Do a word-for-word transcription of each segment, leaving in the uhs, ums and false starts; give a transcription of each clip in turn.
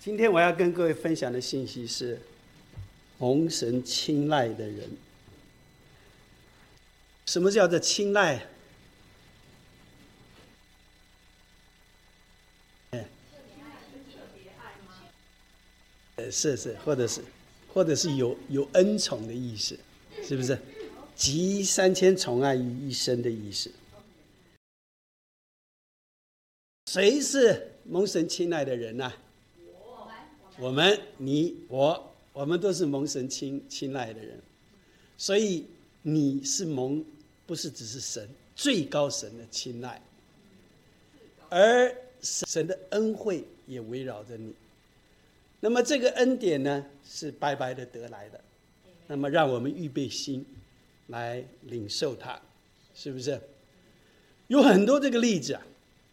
今天我要跟各位分享的信息是蒙神青睐的人。什么叫做青睐？呃，是是，或者是，或者是有有恩宠的意思，是不是？集三千宠爱于一身的意思。谁是蒙神青睐的人呢、啊？我们、你、我，我们都是蒙神青青睐的人。所以你是蒙，不是只是神最高神的青睐，而神的恩惠也围绕着你。那么这个恩典呢，是白白的得来的。那么让我们预备心来领受它，是不是？有很多这个例子啊，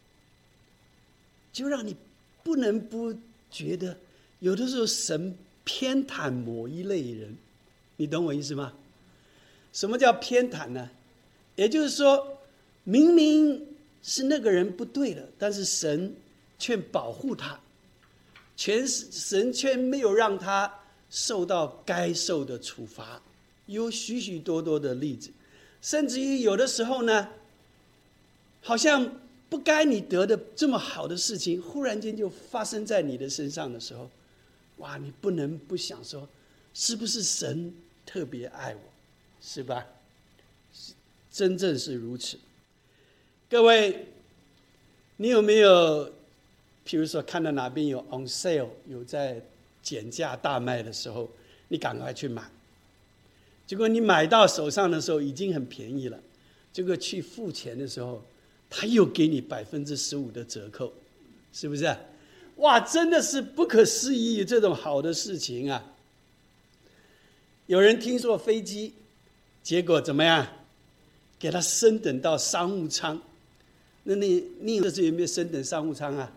就让你不能不觉得，有的时候神偏袒某一类人，你懂我意思吗？什么叫偏袒呢？也就是说，明明是那个人不对了，但是神却保护他，全神却没有让他受到该受的处罚。有许许多多的例子，甚至于有的时候呢，好像不该你得的这么好的事情，忽然间就发生在你的身上的时候，哇，你不能不想说，是不是神特别爱我，是吧？真正是如此。各位，你有没有譬如说看到哪边有 on sale， 有在减价大卖的时候，你赶快去买，结果你买到手上的时候已经很便宜了，结果去付钱的时候他又给你百分之十五的折扣，是不是？哇，真的是不可思议，这种好的事情啊！有人听说飞机，结果怎么样？给他升等到商务舱。那你你这次有没有升等商务舱啊？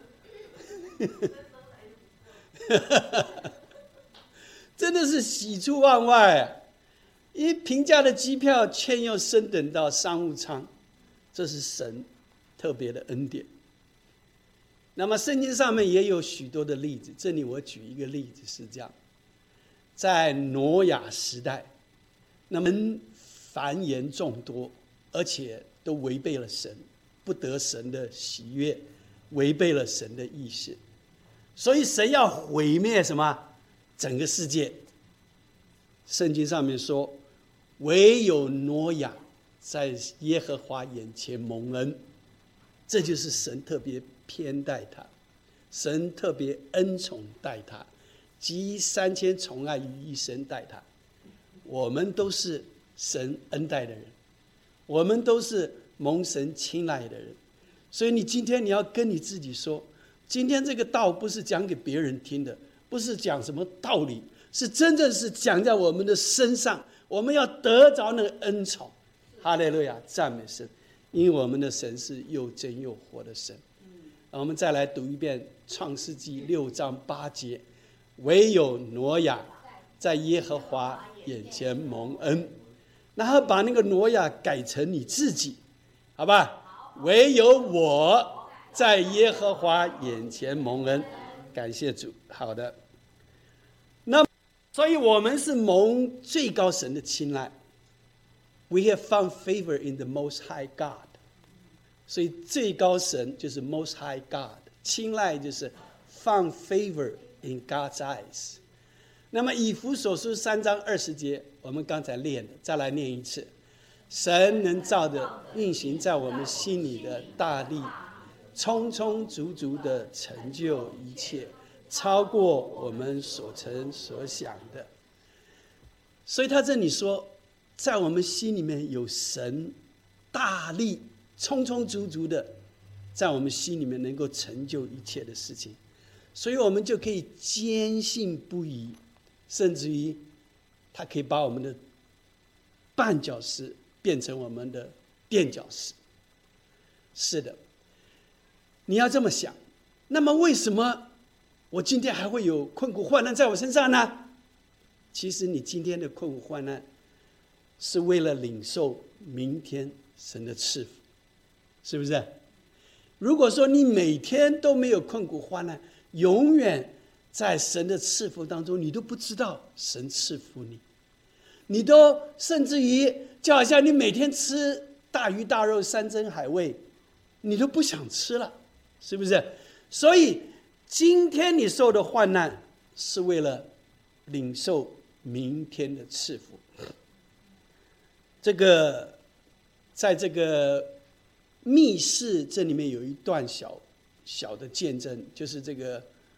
真的是喜出望外啊！因为平价的机票却又升等到商务舱，这是神特别的恩典。那么圣经上面也有许多的例子，这里我举一个例子是这样：在挪亚时代，那么繁衍众多，而且都违背了神，不得神的喜悦，违背了神的意思，所以神要毁灭什么？整个世界。圣经上面说，唯有挪亚在耶和华眼前蒙恩，这就是神特别偏待他，神特别恩宠待他，集三千宠爱于一身待他。我们都是神恩待的人，我们都是蒙神青睐的人。所以你今天你要跟你自己说，今天这个道不是讲给别人听的，不是讲什么道理，是真正是讲在我们的身上，我们要得着那个恩宠。哈利路亚，赞美神！因为我们的神是又真又活的神。我们再来读一遍创世纪六章八节，唯有挪亚在耶和华眼前蒙恩。然后把那个挪亚改成你自己，好吧？唯有我在耶和华眼前蒙恩，感谢主。好的，那所以我们是蒙最高神的青睐。We have found favor in the Most High God。所以最高神就是 Most High God， 青睐就是 found favor in God's eyes。那么以弗所书三章二十节，我们刚才念的，再来念一次。神能照着运行在我们心里的大力，充充足足的成就一切，超过我们所曾所想的。所以他这里说，在我们心里面有神大力充充足足的，在我们心里面能够成就一切的事情，所以我们就可以坚信不疑，甚至于他可以把我们的绊脚石变成我们的垫脚石。是的，你要这么想。那么为什么我今天还会有困苦患难在我身上呢？其实你今天的困苦患难是为了领受明天神的赐福，是不是？如果说你每天都没有困苦患难，永远在神的赐福当中，你都不知道神赐福你，你都甚至于就好像你每天吃大鱼大肉、山珍海味，你都不想吃了，是不是？所以今天你受的患难，是为了领受明天的赐福。这个在这个密室这里面有一段小小的见证，就是这个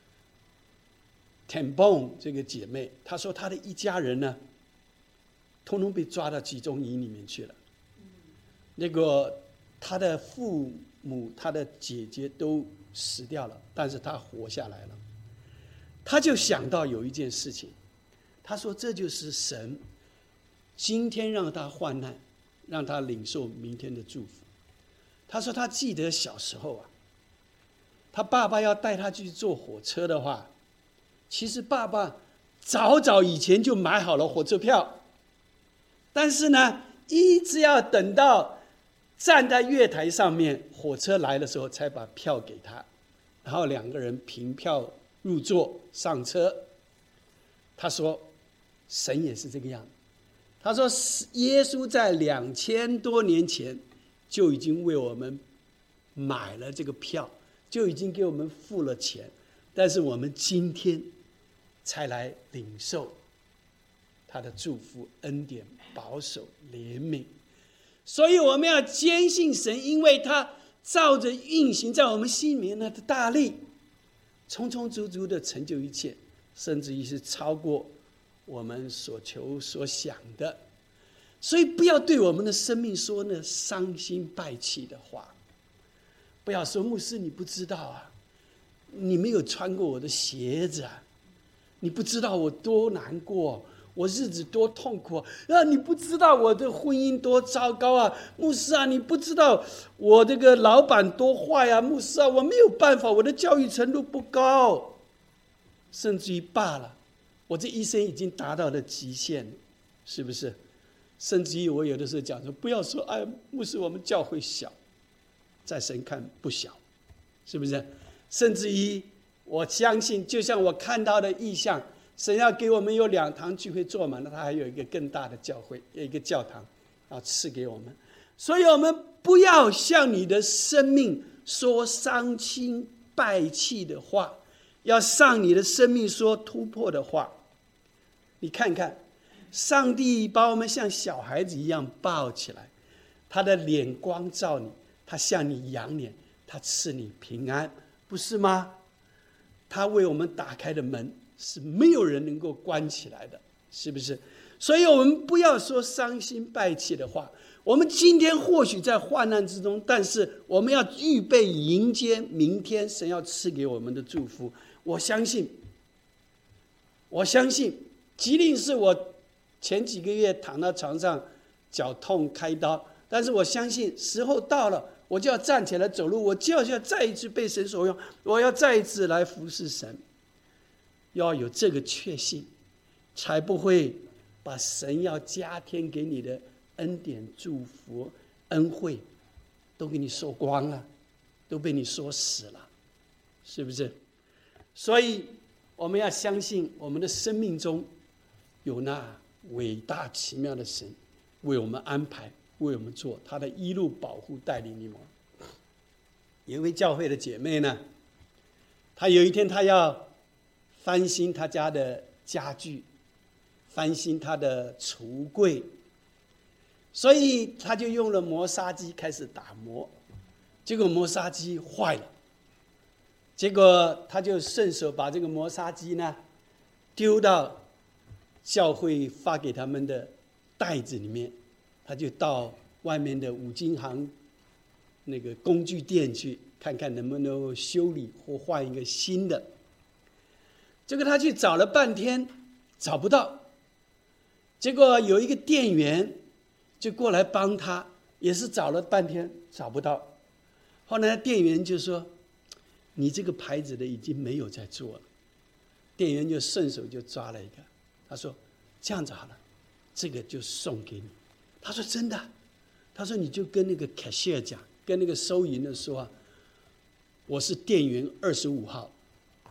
Tambon 这个姐妹，她说她的一家人呢，通通被抓到集中营里面去了。那个她的父母、她的姐姐都死掉了，但是她活下来了。她就想到有一件事情，她说这就是神今天让她患难，让她领受明天的祝福。她说她记得小时候啊，她爸爸要带她去坐火车的话，其实爸爸早早以前就买好了火车票，但是呢，一直要等到站在月台上面，火车来的时候才把票给他，然后两个人凭票入座上车。他说神也是这个样子，他说耶稣在两千多年前就已经为我们买了这个票，就已经给我们付了钱，但是我们今天才来领受他的祝福、恩典、保守、怜悯。所以我们要坚信神，因为他照着运行在我们心里面的大力，充充足足的成就一切，甚至于是超过我们所求所想的。所以不要对我们的生命说那伤心败气的话，不要说牧师你不知道啊，你没有穿过我的鞋子啊，你不知道我多难过，我日子多痛苦啊！你不知道我的婚姻多糟糕啊！牧师啊，你不知道我这个老板多坏啊！牧师啊，我没有办法，我的教育程度不高，甚至于罢了，我这一生已经达到了极限，是不是？甚至于我有的时候讲说，不要说哎，牧师我们教会小，在神看不小，是不是？甚至于我相信，就像我看到的异象，神要给我们有两堂聚会坐满了，他还有一个更大的教会，有一个教堂要赐给我们。所以我们不要向你的生命说伤心败气的话，要向你的生命说突破的话。你看看，上帝把我们像小孩子一样抱起来，他的脸光照你，他向你仰脸，他赐你平安，不是吗？他为我们打开的门是没有人能够关起来的，是不是？所以我们不要说伤心败气的话。我们今天或许在患难之中，但是我们要预备迎接明天神要赐给我们的祝福。我相信，我相信，即令是我前几个月躺到床上，脚痛开刀，但是我相信时候到了，我就要站起来走路，我就要再一次被神所用，我要再一次来服侍神。要有这个确信，才不会把神要加添给你的恩典、祝福、恩惠都给你说光了，都被你说死了，是不是？所以我们要相信，我们的生命中有那伟大奇妙的神为我们安排，为我们做，他的一路保护带领你们。有一位教会的姐妹呢，她有一天她要翻新她家的家具，翻新她的橱柜，所以她就用了磨砂机开始打磨，结果磨砂机坏了，结果她就顺手把这个磨砂机呢丢到教会发给他们的袋子里面，她就到外面的五金行那个工具店去看看能不能修理或换一个新的。结果他去找了半天找不到，结果有一个店员就过来帮他，也是找了半天找不到。后来店员就说，你这个牌子的已经没有在做了。店员就顺手就抓了一个，他说这样子好了，这个就送给你。他说真的？他说你就跟那个 cashier 讲，跟那个收银的说啊，我是店员二十五号，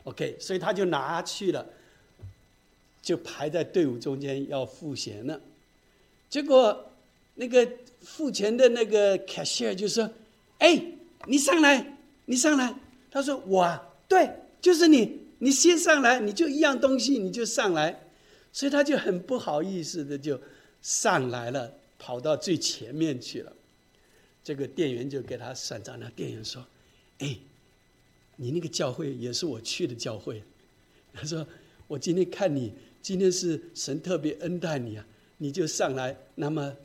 OK， 所以他就拿去了，就排在队伍中间要付钱了。结果那个付钱的那个 cashier 就说：“哎，你上来，你上来。”他说：“我啊，对，就是你，你先上来，你就一样东西，你就上来。”所以他就很不好意思的就上来了，跑到最前面去了。这个店员就给他算账，那店员说：“哎，你那个教会也是我去的教会。”他说：“我今天看你今天是神特别恩待你啊，你就上来，那么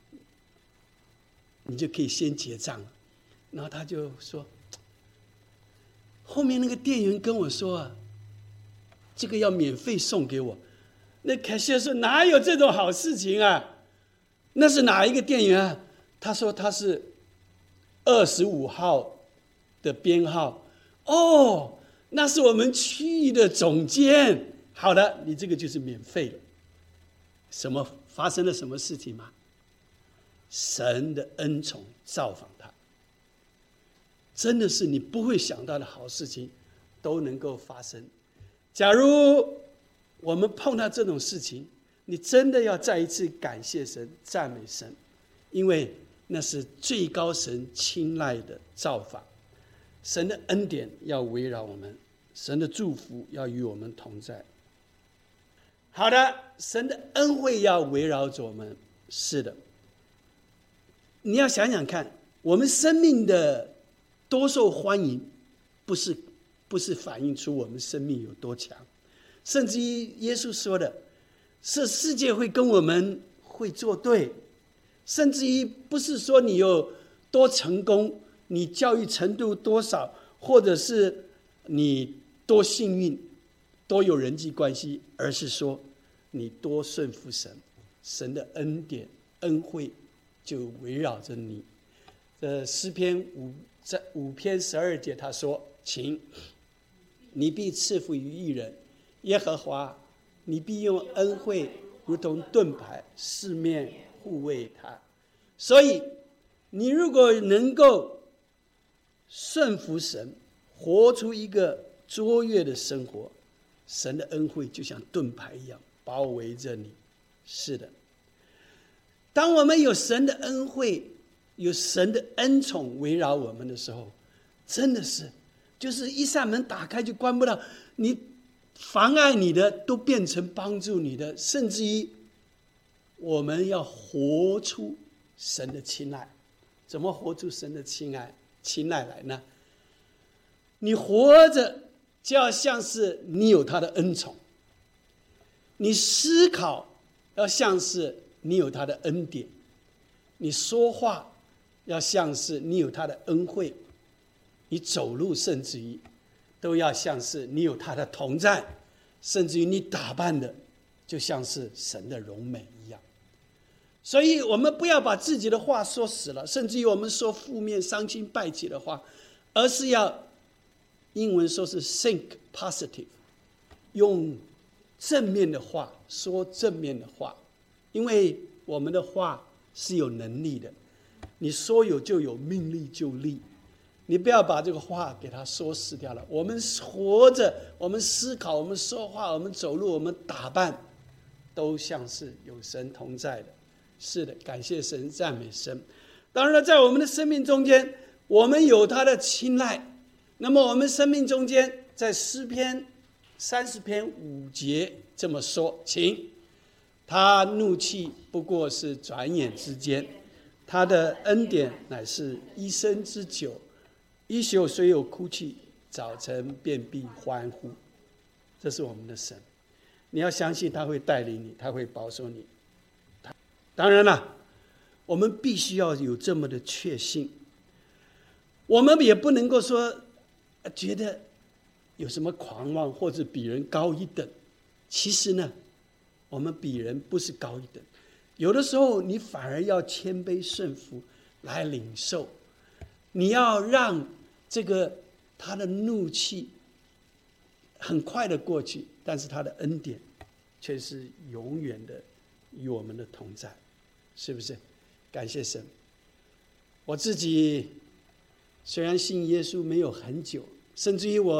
你就可以先结账了。”然后他就说：“后面那个店员跟我说啊，这个要免费送给我。”那凯西说：“哪有这种好事情啊？那是哪一个店员啊？”他说：“他是二十五号的编号。”哦，那是我们区域的总监。好的，你这个就是免费了。什么发生了什么事情吗？神的恩宠造访他，真的是你不会想到的好事情都能够发生。假如我们碰到这种事情，你真的要再一次感谢神、赞美神，因为那是最高神青睐的造访。神的恩典要围绕我们，神的祝福要与我们同在。好的，神的恩惠要围绕着我们。是的，你要想想看，我们生命的多受欢迎，不是不是反映出我们生命有多强，甚至于耶稣说的是世界会跟我们会作对，甚至于不是说你有多成功，你教育程度多少，或者是你多幸运，多有人际关系，而是说你多顺服神，神的恩典恩惠就围绕着你。这诗篇五在五篇十二节他说：“请你必赐福于义人，耶和华，你必用恩惠如同盾牌，四面护卫他。”所以你如果能够顺服神，活出一个卓越的生活，神的恩惠就像盾牌一样包围着你。是的，当我们有神的恩惠，有神的恩宠围绕我们的时候，真的是就是一扇门打开就关不到，你妨碍你的都变成帮助你的，甚至于我们要活出神的青睐。怎么活出神的青睐青睐来呢？你活着就要像是你有他的恩宠，你思考要像是你有他的恩典，你说话要像是你有他的恩惠，你走路甚至于都要像是你有他的同在，甚至于你打扮的就像是神的荣美一样。所以我们不要把自己的话说死了，甚至于我们说负面伤心败气的话，而是要英文说是 think positive， 用正面的话说正面的话，因为我们的话是有能力的，你说有就有，命立就立。你不要把这个话给它说死掉了。我们活着，我们思考，我们说话，我们走路，我们打扮，都像是有神同在的。是的，感谢神，赞美神。当然了，在我们的生命中间，我们有他的青睐。那么我们生命中间，在诗篇三十篇五节这么说：请他怒气不过是转眼之间，他的恩典乃是一生之久。一宿虽有哭泣，早晨便必欢呼。这是我们的神，你要相信他会带领你，他会保守你。当然了，我们必须要有这么的确信。我们也不能够说觉得有什么狂妄或者比人高一等。其实呢，我们比人不是高一等，有的时候你反而要谦卑顺服来领受。你要让这个他的怒气很快的过去，但是他的恩典却是永远的与我们的同在，是不是？感谢神。我自己虽然信耶稣没有很久，甚至于我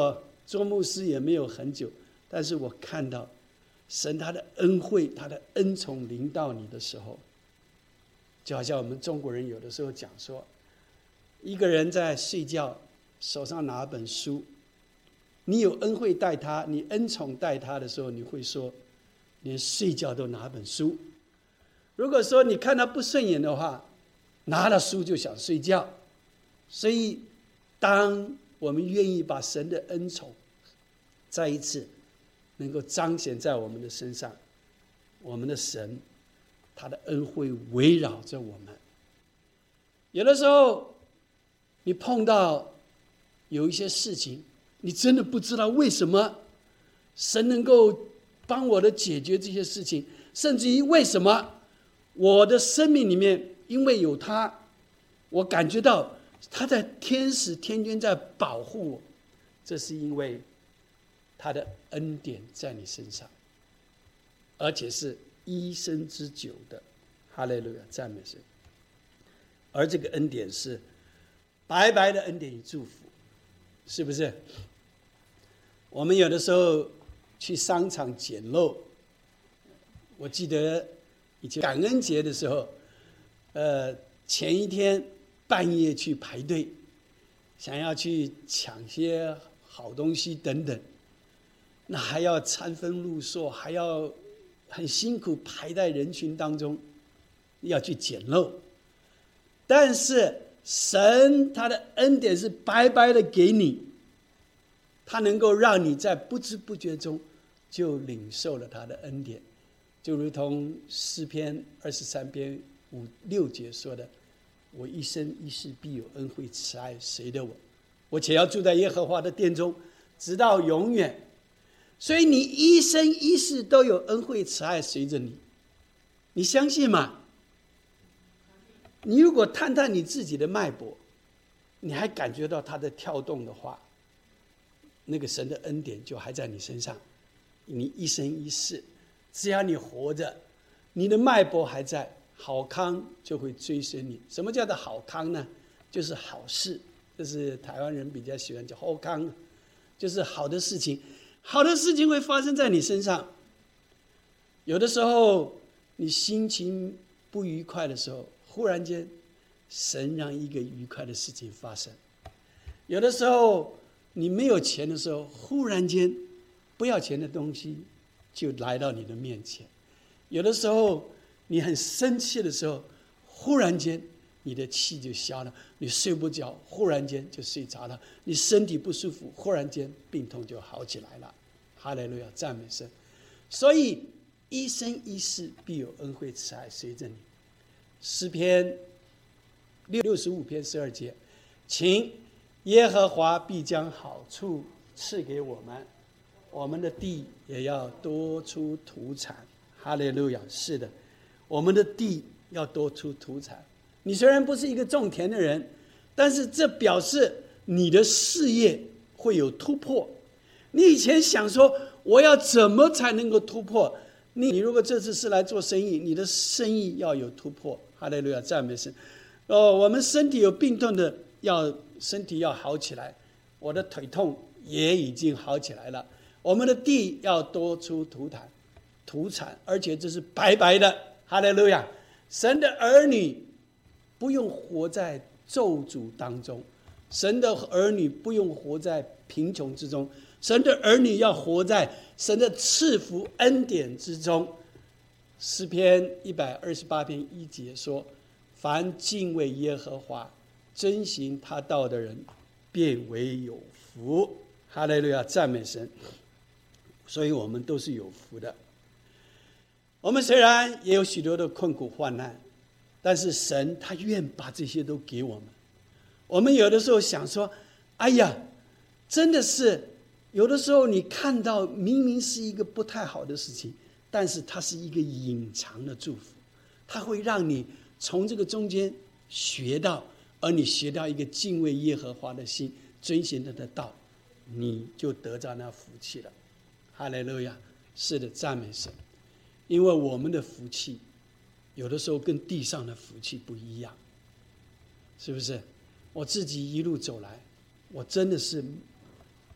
做牧师也没有很久，但是我看到神他的恩惠，他的恩宠临到你的时候，就好像我们中国人有的时候讲说，一个人在睡觉，手上拿本书，你有恩惠待他，你恩宠待他的时候，你会说连睡觉都拿本书。如果说你看他不顺眼的话，拿了书就想睡觉。所以当我们愿意把神的恩宠再一次能够彰显在我们的身上，我们的神他的恩惠围绕着我们。有的时候你碰到有一些事情，你真的不知道为什么神能够帮我的解决这些事情，甚至于为什么我的生命里面因为有他，我感觉到他在天使天天在保护我，这是因为他的恩典在你身上，而且是一生之久的。哈利路亚，赞美神。而这个恩典是白白的恩典与祝福，是不是？我们有的时候去商场捡漏，我记得以前感恩节的时候，呃，前一天半夜去排队，想要去抢些好东西等等，那还要餐分路数，还要很辛苦排在人群当中，要去捡漏。但是神他的恩典是白白的给你，他能够让你在不知不觉中就领受了他的恩典，就如同诗篇二十三篇五六节说的，我一生一世必有恩惠慈爱随着我，我且要住在耶和华的殿中直到永远。所以你一生一世都有恩惠慈爱随着你，你相信吗？你如果探探你自己的脉搏，你还感觉到它的跳动的话，那个神的恩典就还在你身上。你一生一世，只要你活着，你的脉搏还在，好康就会追随你。什么叫做好康呢？就是好事，这是台湾人比较喜欢叫好康，就是好的事情，好的事情会发生在你身上。有的时候你心情不愉快的时候，忽然间神让一个愉快的事情发生。有的时候你没有钱的时候，忽然间不要钱的东西就来到你的面前。有的时候你很生气的时候，忽然间你的气就消了，你睡不着，忽然间就睡着了，你身体不舒服，忽然间病痛就好起来了。哈利路亚，赞美神。所以一生一世必有恩惠慈爱随着你。诗篇六十五篇十二节，请耶和华必将好处赐给我们，我们的地也要多出土产。哈利路亚，是的，我们的地要多出土产。你虽然不是一个种田的人，但是这表示你的事业会有突破。你以前想说我要怎么才能够突破，你如果这次是来做生意，你的生意要有突破。哈利路亚，赞美神。哦，我们身体有病痛的，要身体要好起来。我的腿痛也已经好起来了。我们的地要多出土产，土产，而且这是白白的。哈利路亚！神的儿女不用活在咒诅当中，神的儿女不用活在贫穷之中，神的儿女要活在神的赐福恩典之中。诗篇一百二十八篇一节说，凡敬畏耶和华遵行他道的人便为有福。哈利路亚，赞美神。所以我们都是有福的。我们虽然也有许多的困苦患难，但是神他愿把这些都给我们。我们有的时候想说，哎呀，真的是有的时候你看到明明是一个不太好的事情，但是它是一个隐藏的祝福，它会让你从这个中间学到，而你学到一个敬畏耶和华的心，遵行他的道，你就得到那福气了。哈利路亚，是的，赞美神。因为我们的福气有的时候跟地上的福气不一样，是不是？我自己一路走来，我真的是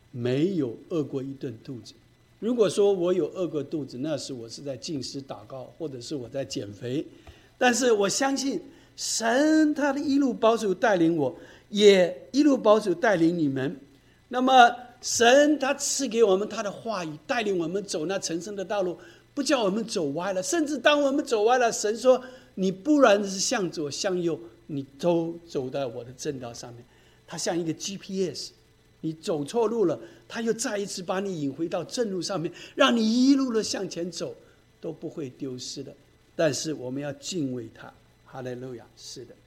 没有饿过一顿肚子。如果说我有饿过肚子，那是我是在禁食祷告，或者是我在减肥。但是我相信神他的一路保守带领我，也一路保守带领你们。那么神他赐给我们他的话语，带领我们走那成圣的道路，不叫我们走歪了。甚至当我们走歪了，神说你不然是向左向右，你都走在我的正道上面。他像一个 G P S， 你走错路了，他又再一次把你引回到正路上面，让你一路的向前走，都不会丢失的。但是我们要敬畏他。哈利路亚。是的。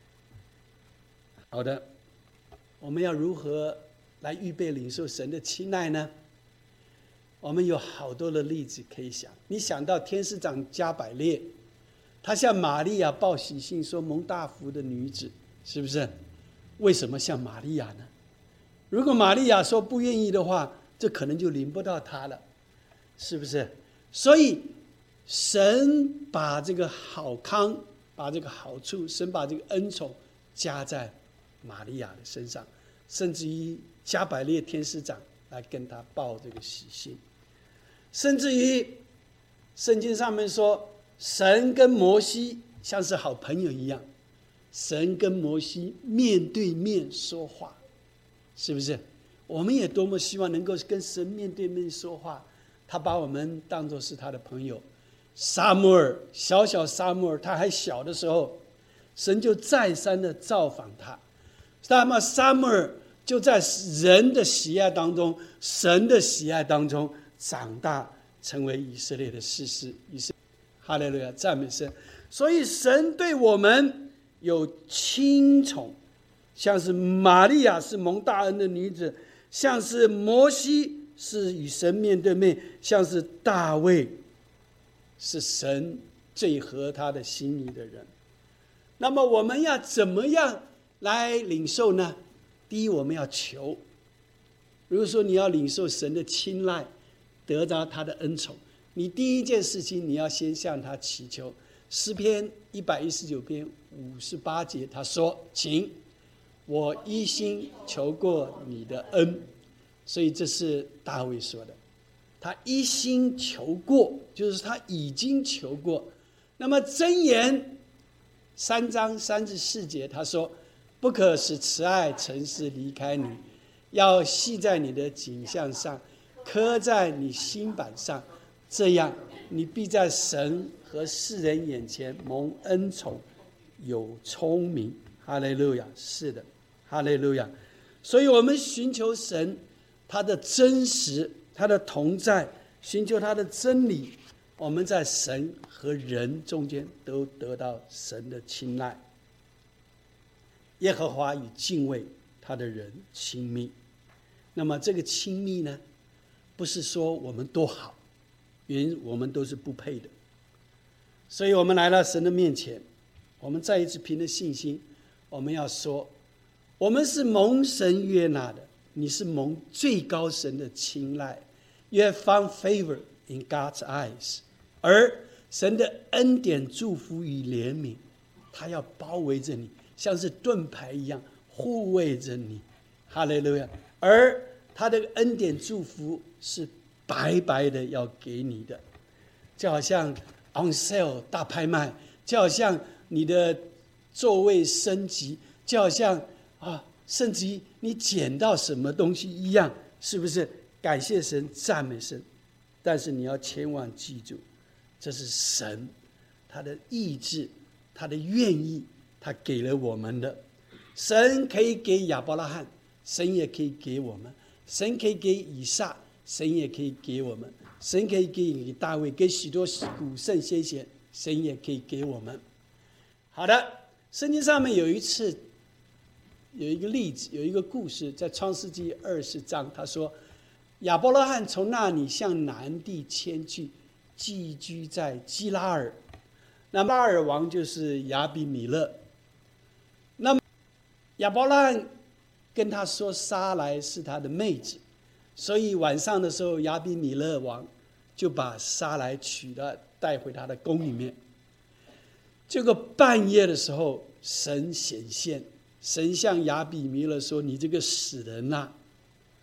好的，我们要如何来预备领受神的青睐呢？我们有好多的例子可以想。你想到天使长加百列，他向玛利亚报喜信说蒙大福的女子，是不是？为什么向玛利亚呢？如果玛利亚说不愿意的话，这可能就临不到他了，是不是？所以神把这个好康，把这个好处，神把这个恩宠加在玛利亚的身上，甚至于加百列天使长来跟他报这个喜信，甚至于圣经上面说，神跟摩西像是好朋友一样，神跟摩西面对面说话，是不是？我们也多么希望能够跟神面对面说话。他把我们当作是他的朋友。撒母耳，小小撒母耳，他还小的时候，神就再三的造访他。那么撒母耳就在人的喜爱当中，神的喜爱当中长大，成为以色列的士师。以色列，哈利路亚，赞美神。所以神对我们有亲宠，像是玛利亚是蒙大恩的女子，像是摩西是与神面对面，像是大卫是神最合他的心意的人。那么我们要怎么样来领受呢？第一，我们要求。如果说你要领受神的青睐，得到他的恩宠，你第一件事情你要先向他祈求。诗篇一百一十九篇五十八节，他说：请我一心求过你的恩。所以这是大卫说的，他一心求过，就是他已经求过。那么箴言三章三十四节，他说：不可使慈爱诚实离开你，要系在你的颈项上，刻在你心板上，这样你必在神和世人眼前蒙恩宠，有聪明。哈利路亚。是的，哈利路亚。所以我们寻求神他的真实，他的同在，寻求他的真理，我们在神和人中间都得到神的青睐。耶和华与敬畏他的人亲密。那么这个亲密呢，不是说我们多好，因为我们都是不配的。所以我们来到神的面前，我们再一次凭着信心，我们要说，我们是蒙神悦纳的，你是蒙最高神的青睐。You have found favor in God's eyes。 而神的恩典、祝福与怜悯，他要包围着你，像是盾牌一样护卫着你。哈利路亚。而他的恩典祝福是白白的要给你的，就好像 on sale 大拍卖，就好像你的座位升级，就好像啊，甚至于你捡到什么东西一样，是不是？感谢神，赞美神。但是你要千万记住，这是神他的意志，他的愿意，他给了我们的。神可以给亚伯拉罕，神也可以给我们；神可以给以撒，神也可以给我们；神可以给大卫，给许多古圣先贤，神也可以给我们。好的，圣经上面有一次有一个例子，有一个故事，在创世纪二十章，他说亚伯拉罕从那里向南地迁去，寄居在基拉尔。那拉尔王就是亚比米勒。那么亚伯拉罕跟他说撒来是他的妹子，所以晚上的时候亚比米勒王就把撒来娶了，带回他的宫里面。结果半夜的时候神显现，神向亚比米勒说：你这个死人啊，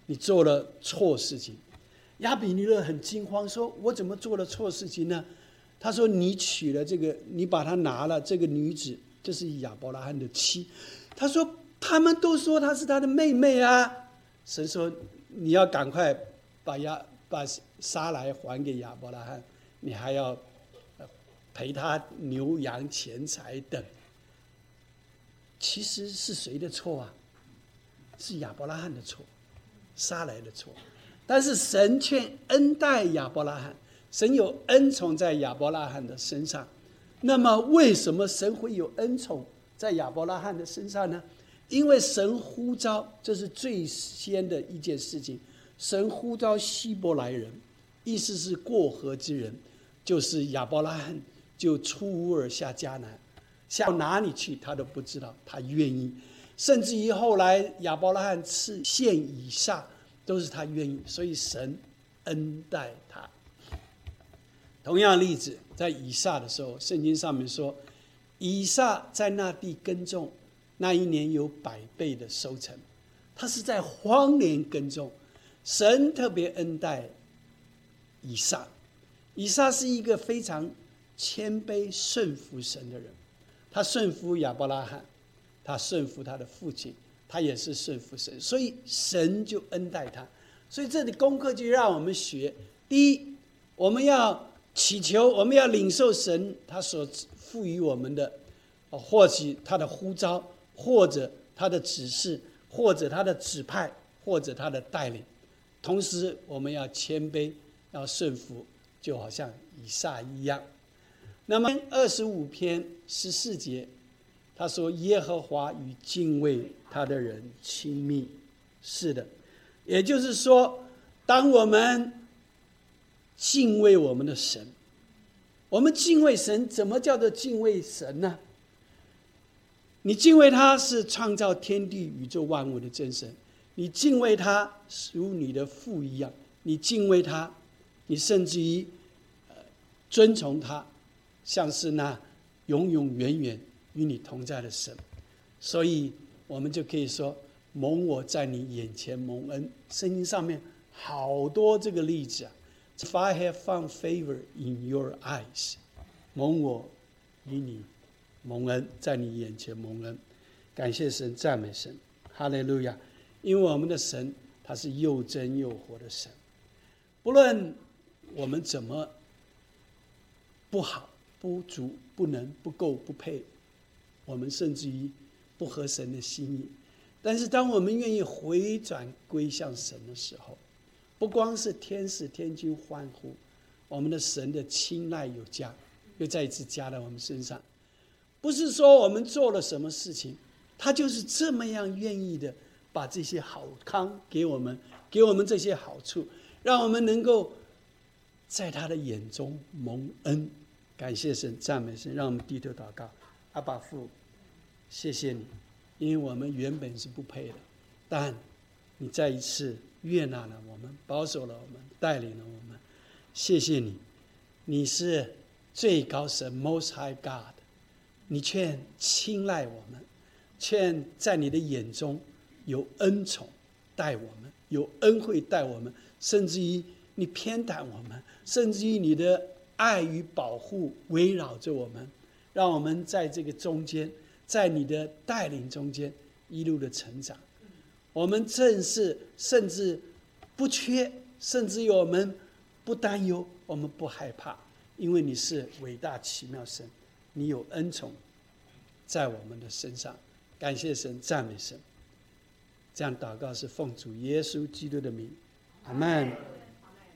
你做了错事情。亚比尼勒很惊慌，说：“我怎么做了错事情呢？”他说：“你娶了这个，你把她拿了，这个女子就是亚伯拉罕的妻。”他说：“他们都说她是他的妹妹啊。”神说：“你要赶快把亚把撒来还给亚伯拉罕，你还要赔他牛羊钱财等。”其实是谁的错啊？是亚伯拉罕的错，撒来的错。但是神却恩待亚伯拉罕，神有恩宠在亚伯拉罕的身上。那么为什么神会有恩宠在亚伯拉罕的身上呢？因为神呼召，这是最先的一件事情。神呼召希伯来人，意思是过河之人，就是亚伯拉罕就出乌尔下迦南，下哪里去他都不知道，他愿意。甚至于后来亚伯拉罕赐献以撒，都是他愿意，所以神恩待他。同样的例子，在以撒的时候，圣经上面说，以撒在那地耕种，那一年有百倍的收成。他是在荒年耕种，神特别恩待以撒。以撒是一个非常谦卑顺服神的人，他顺服亚伯拉罕，他顺服他的父亲，他也是顺服神，所以神就恩待他。所以这里功课就让我们学：第一，我们要祈求，我们要领受神他所赋予我们的，或许他的呼召，或者他的指示，或者他的指派，或者他的带领。同时我们要谦卑，要顺服，就好像以撒一样。那么二十五篇十四节，他说：“耶和华与敬畏他的人亲密。”是的，也就是说，当我们敬畏我们的神，我们敬畏神，怎么叫做敬畏神呢？你敬畏他是创造天地宇宙万物的真神，你敬畏他如你的父一样，你敬畏他，你甚至于、呃、尊崇他，像是那永永远远与你同在的神。所以我们就可以说，蒙我在你眼前蒙恩。圣经上面好多这个例子啊。If I have found favor in your eyes， 蒙我与你蒙恩，在你眼前蒙恩。感谢神，赞美神，哈利路亚！因为我们的神他是又真又活的神，不论我们怎么不好、不足、不能、不够、不配，我们甚至于不合神的心意，但是当我们愿意回转归向神的时候，不光是天使天君欢呼，我们的神的青睐有加，又再一次加在我们身上。不是说我们做了什么事情，他就是这么样愿意的把这些好康给我们，给我们这些好处，让我们能够在他的眼中蒙恩。感谢神，赞美神，让我们低头祷告。阿爸父，谢谢你，因为我们原本是不配的，但你再一次悦纳了我们，保守了我们，带领了我们。谢谢你，你是最高神 Most High God， 你却青睐我们，却在你的眼中有恩宠待我们，有恩惠待我们，甚至于你偏袒我们，甚至于你的爱与保护围绕着我们，让我们在这个中间，在你的带领中间一路的成长。我们正是甚至不缺，甚至于我们不担忧，我们不害怕，因为你是伟大奇妙神，你有恩宠在我们的身上。感谢神，赞美神。这样祷告是奉主耶稣基督的名，阿们。